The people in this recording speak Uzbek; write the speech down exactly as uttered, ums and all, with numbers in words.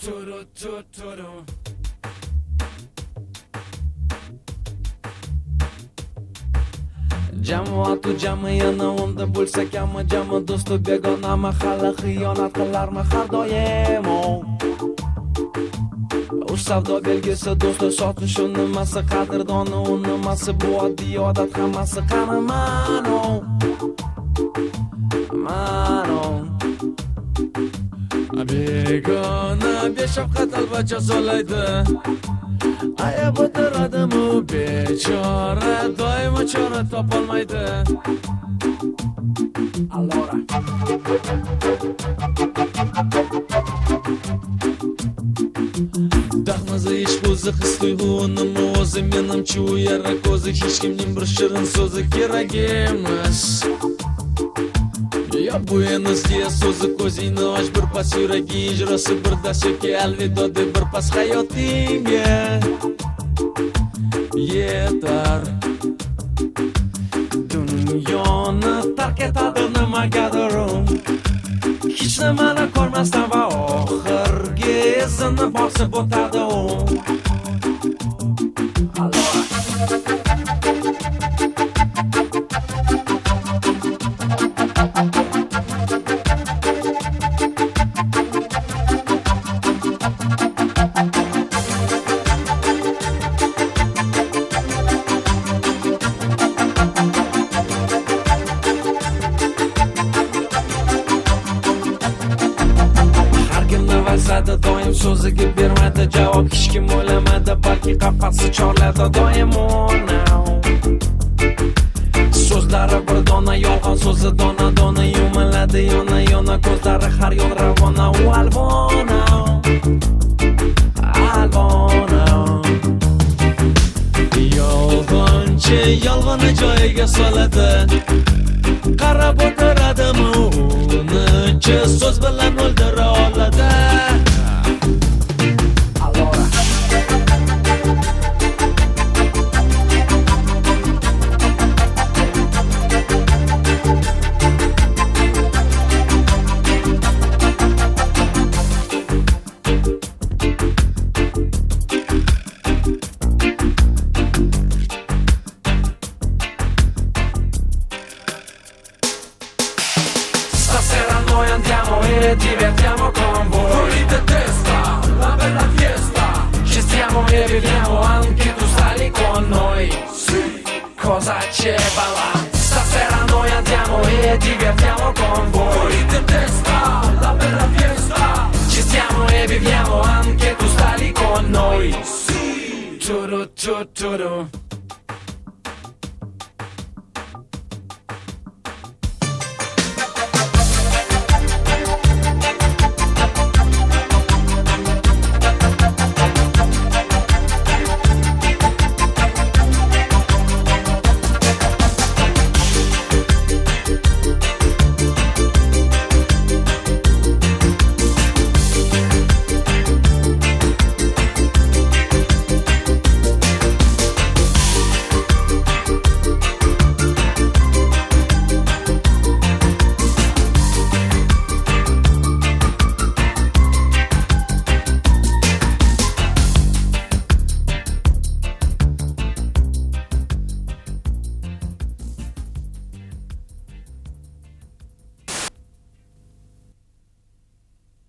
Turu, turu, turu. Jamoatu jamiyana unda bo'lsa kami jami do'stu begona mahalla xiyonat qilarmi har doim u savdo belgisi do'sti sotish u nimasi qadrdoni u nimasi bu oddiy odat hammasi qani mano mano begona beshafqat albacha solaydi ayab o'tiradimi bechora doimo chora topolmaydi allora dahmaza ish o'zi his tuyg'uni o'zi menimcha u yara ko'zi hech kimning bir shirin so'zi kerak emas ya buenos dias so'zi ko'zingni och bir pas yuragi ijrosi bir dast yoki alvido deb bir pas hayotingga yetar dunyoni tark etadi nimagadir hech nimani ko'rmasdan va oxirgi izini bosib o'tadi doim so'ziga bermadi javob hech kim o'ylamadi balki qafasi chorladi doim so'zlari bir dona yolg'on so'zi dona dona yumaladi yona yona ko'zlari har yo'l ravona u alvona alvona yolg'onchi yolg'onni joyiga soladi qarab o'tiradimi uni so'z bilan o'ldira oladi Stasera noi andiamo e divertiamo con voi. Fuori di testa, la bella fiesta. Ci stiamo e viviamo, anche tu stai lì con noi. Sì, cosa c'è balla? Stasera noi andiamo e divertiamo con voi. Fuori di testa, la bella fiesta. Ci stiamo e viviamo, anche tu stai lì con noi. Sì, turu, turu, turu.